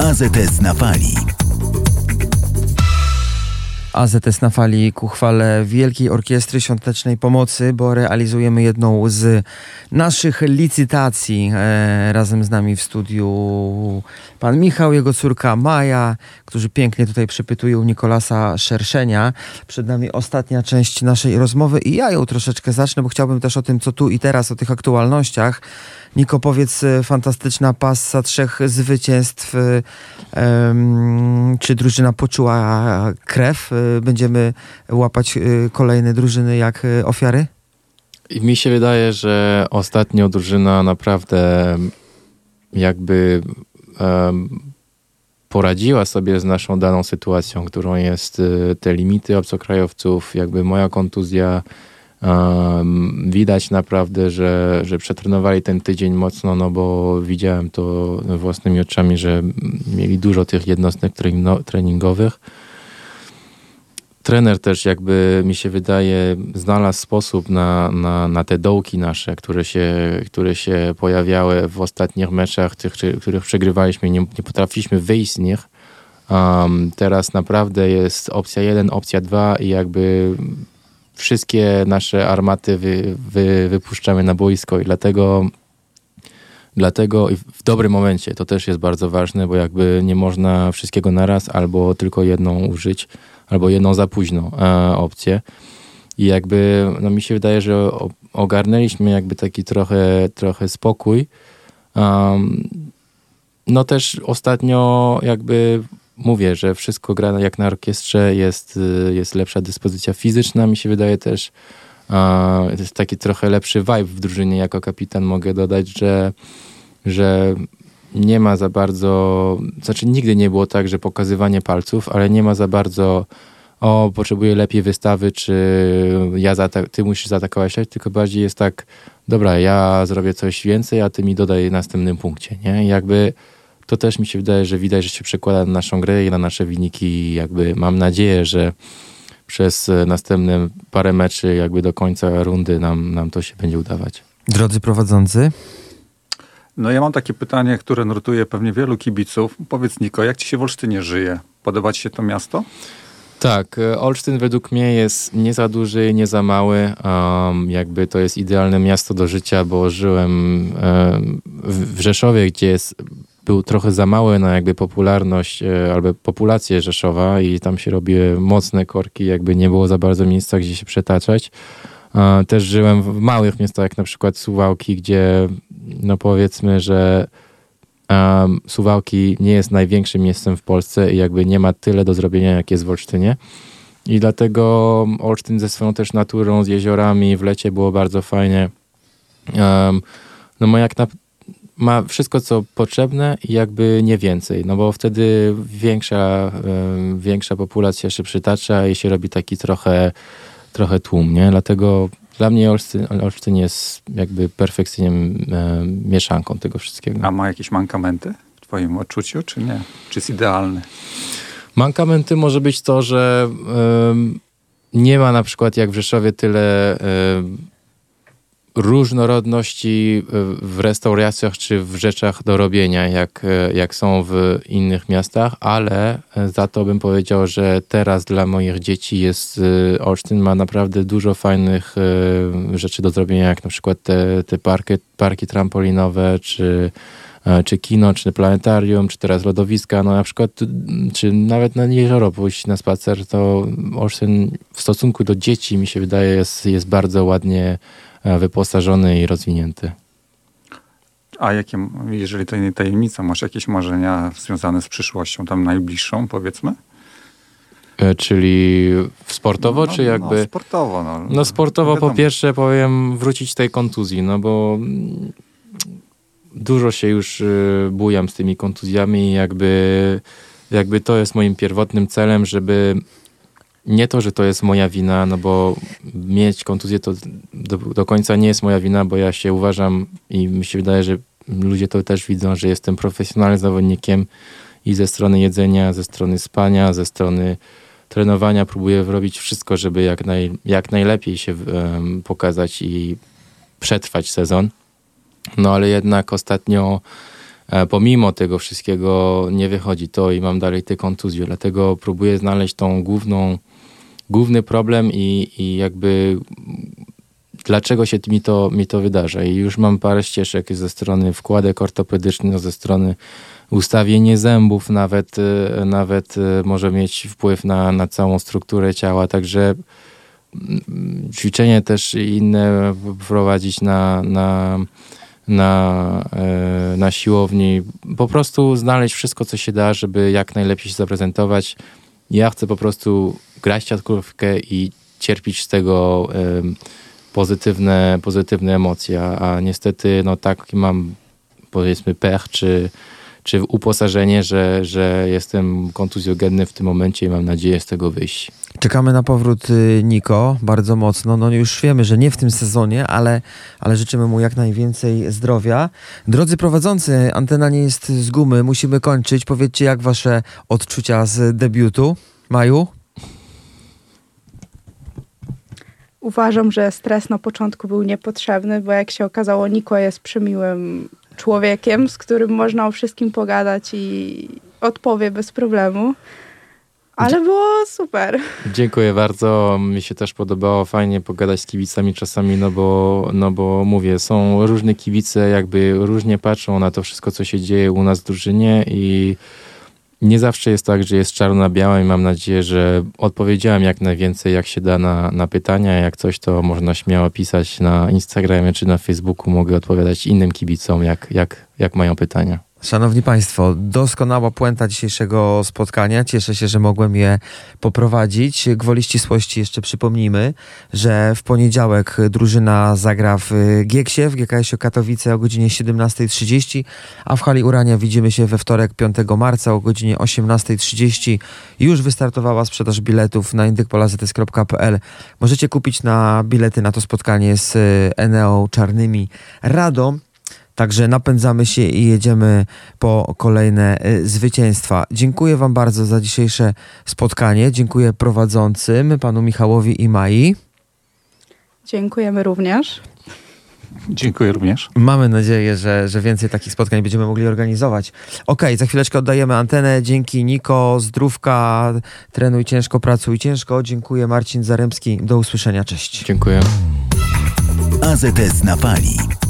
AZS na fali. AZS na fali ku chwale Wielkiej Orkiestry Świątecznej Pomocy, bo realizujemy jedną z naszych licytacji. Razem z nami w studiu pan Michał, jego córka Maja, którzy pięknie tutaj przypytują Nikolasa Szerszenia. Przed nami ostatnia część naszej rozmowy i ja ją troszeczkę zacznę, bo chciałbym też o tym, co tu i teraz, o tych aktualnościach. Niko, powiedz, fantastyczna passa 3 zwycięstw. Czy drużyna poczuła krew? Będziemy łapać kolejne drużyny jak ofiary? Mi się wydaje, że ostatnio drużyna naprawdę jakby poradziła sobie z naszą daną sytuacją, którą jest te limity obcokrajowców, jakby moja kontuzja. Widać naprawdę, że przetrenowali ten tydzień mocno, no bo widziałem to własnymi oczami, że mieli dużo tych jednostek treningowych. Trener też jakby, mi się wydaje, znalazł sposób na te dołki nasze, które się pojawiały w ostatnich meczach, tych, których przegrywaliśmy, nie potrafiliśmy wyjść z nich. Teraz naprawdę jest opcja 1, opcja 2 i jakby wszystkie nasze armaty wypuszczamy na boisko i dlatego i w dobrym momencie, to też jest bardzo ważne, bo jakby nie można wszystkiego naraz, albo tylko jedną użyć, albo jedną za późno opcję. I jakby, no mi się wydaje, że ogarnęliśmy jakby taki trochę spokój. No też ostatnio jakby mówię, że wszystko gra jak na orkiestrze, jest lepsza dyspozycja fizyczna, mi się wydaje też. Jest taki trochę lepszy vibe w drużynie. Jako kapitan mogę dodać, że nie ma za bardzo, znaczy nigdy nie było tak, że pokazywanie palców, ale nie ma za bardzo potrzebuję lepiej wystawy, czy ty musisz zaatakować, tylko bardziej jest tak, dobra, ja zrobię coś więcej, a ty mi dodaj w następnym punkcie, nie? I jakby to też mi się wydaje, że widać, że się przekłada na naszą grę i na nasze wyniki. Jakby mam nadzieję, że przez następne parę meczy jakby do końca rundy nam to się będzie udawać. Drodzy prowadzący? No ja mam takie pytanie, które nurtuje pewnie wielu kibiców. Powiedz, Niko, jak ci się w Olsztynie żyje? Podoba ci się to miasto? Tak, Olsztyn według mnie jest nie za duży, nie za mały. Jakby to jest idealne miasto do życia, bo żyłem w Rzeszowie, gdzie był trochę za mały na jakby popularność albo populację Rzeszowa i tam się robiły mocne korki, jakby nie było za bardzo miejsca, gdzie się przetaczać. Też żyłem w małych miastach, jak na przykład Suwałki, gdzie no powiedzmy, że Suwałki nie jest największym miastem w Polsce i jakby nie ma tyle do zrobienia, jak jest w Olsztynie. I dlatego Olsztyn ze swoją też naturą, z jeziorami, w lecie było bardzo fajnie. No ma wszystko, co potrzebne i jakby nie więcej, no bo wtedy większa populacja się przytacza i się robi taki trochę tłum, nie? Dlatego dla mnie Olsztyn jest jakby perfekcyjnie mieszanką tego wszystkiego. A ma jakieś mankamenty w twoim odczuciu, czy nie? Czy jest idealny? Mankamenty może być to, że nie ma na przykład jak w Rzeszowie tyle różnorodności w restauracjach czy w rzeczach do robienia, jak są w innych miastach, ale za to bym powiedział, że teraz dla moich dzieci Olsztyn ma naprawdę dużo fajnych rzeczy do zrobienia, jak na przykład te parki trampolinowe, czy kino, czy planetarium, czy teraz lodowiska, no na przykład, czy nawet na jezioro pójść na spacer, to Olsztyn w stosunku do dzieci, mi się wydaje, jest bardzo ładnie wyposażony i rozwinięty. A jakie, jeżeli to nie tajemnica, masz jakieś marzenia związane z przyszłością, tam najbliższą, powiedzmy? Czyli sportowo, czy jakby? No, sportowo. No sportowo po pierwsze powiem wrócić z tej kontuzji, no bo dużo się już bujam z tymi kontuzjami i jakby to jest moim pierwotnym celem, żeby nie to, że to jest moja wina, no bo mieć kontuzję to do końca nie jest moja wina, bo ja się uważam i mi się wydaje, że ludzie to też widzą, że jestem profesjonalnym zawodnikiem i ze strony jedzenia, ze strony spania, ze strony trenowania próbuję robić wszystko, żeby jak najlepiej się pokazać i przetrwać sezon. No ale jednak ostatnio pomimo tego wszystkiego nie wychodzi to i mam dalej te kontuzje. Dlatego próbuję znaleźć tą główny problem i jakby dlaczego się mi to wydarza. I już mam parę ścieżek ze strony wkładek ortopedycznych, ze strony ustawienie zębów nawet może mieć wpływ na całą strukturę ciała, także ćwiczenie też inne prowadzić na siłowni. Po prostu znaleźć wszystko, co się da, żeby jak najlepiej się zaprezentować. Ja chcę po prostu grać siatkówkę i cierpieć z tego pozytywne emocje, a niestety no tak mam powiedzmy pech, czy uposażenie, że jestem kontuzjogenny w tym momencie i mam nadzieję z tego wyjść. Czekamy na powrót Niko bardzo mocno. No już wiemy, że nie w tym sezonie, ale życzymy mu jak najwięcej zdrowia. Drodzy prowadzący, antena nie jest z gumy, musimy kończyć. Powiedzcie, jak wasze odczucia z debiutu? Maju? Uważam, że stres na początku był niepotrzebny, bo jak się okazało, Niko jest przemiłym człowiekiem, z którym można o wszystkim pogadać i odpowie bez problemu. Ale było super. Dziękuję bardzo. Mi się też podobało. Fajnie pogadać z kibicami czasami, no bo mówię, są różne kibice, jakby różnie patrzą na to wszystko, co się dzieje u nas w drużynie i nie zawsze jest tak, że jest czarno na białym i mam nadzieję, że odpowiedziałem jak najwięcej, jak się da na pytania. Jak coś, to można śmiało pisać na Instagramie czy na Facebooku. Mogę odpowiadać innym kibicom, jak mają pytania. Szanowni Państwo, doskonała puenta dzisiejszego spotkania. Cieszę się, że mogłem je poprowadzić. Gwoli ścisłości jeszcze przypomnijmy, że w poniedziałek drużyna zagra w Gieksie, w GKS-ie Katowice o godzinie 17:30, a w hali Urania widzimy się we wtorek 5 marca o godzinie 18:30. Już wystartowała sprzedaż biletów na indykpolazetes.pl. Możecie kupić bilety na to spotkanie z Eneo Czarnymi Radom. Także napędzamy się i jedziemy po kolejne zwycięstwa. Dziękuję wam bardzo za dzisiejsze spotkanie. Dziękuję prowadzącym, panu Michałowi i Mai. Dziękujemy również. Dziękuję również. Mamy nadzieję, że więcej takich spotkań będziemy mogli organizować. Okej, za chwileczkę oddajemy antenę. Dzięki Niko, zdrówka, trenuj ciężko, pracuj ciężko. Dziękuję, Marcin Zaremski. Do usłyszenia, cześć. Dziękuję. AZS na fali.